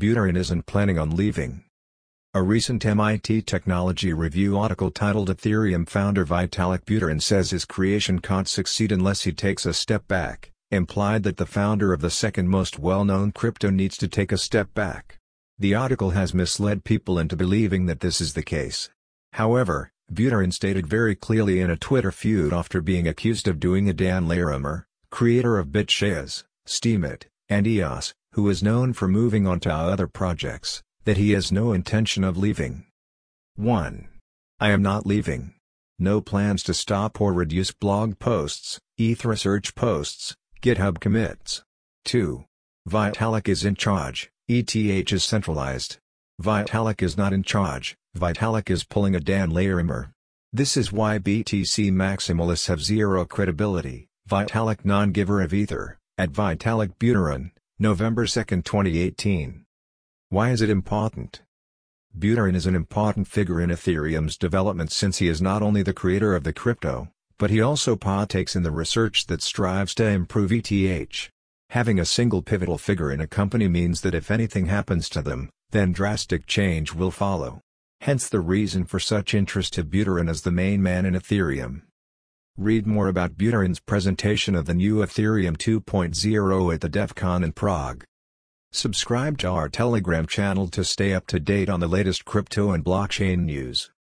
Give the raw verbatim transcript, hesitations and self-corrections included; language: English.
Buterin isn't planning on leaving. A recent M I T Technology Review article titled Ethereum founder Vitalik Buterin says his creation can't succeed unless he takes a step back, implied that the founder of the second most well-known crypto needs to take a step back. The article has misled people into believing that this is the case. However, Buterin stated very clearly in a Twitter feud after being accused of doing a Dan Larimer, creator of BitShares, Steemit, and E O S, who is known for moving on to other projects, that he has no intention of leaving. one. I am not leaving. No plans to stop or reduce blog posts, E T H research posts, GitHub commits. two. Vitalik is in charge, E T H is centralized. Vitalik is not in charge, Vitalik is pulling a Dan Larimer. This is why B T C maximalists have zero credibility. Vitalik non-giver of Ether, at Vitalik Buterin, November second twenty eighteen. Why is it important? Buterin is an important figure in Ethereum's development since he is not only the creator of the crypto, but he also partakes in the research that strives to improve E T H. Having a single pivotal figure in a company means that if anything happens to them, then drastic change will follow. Hence the reason for such interest to Buterin as the main man in Ethereum. Read more about Buterin's presentation of the new Ethereum two point oh at the DEF CON in Prague. Subscribe to our Telegram channel to stay up to date on the latest crypto and blockchain news.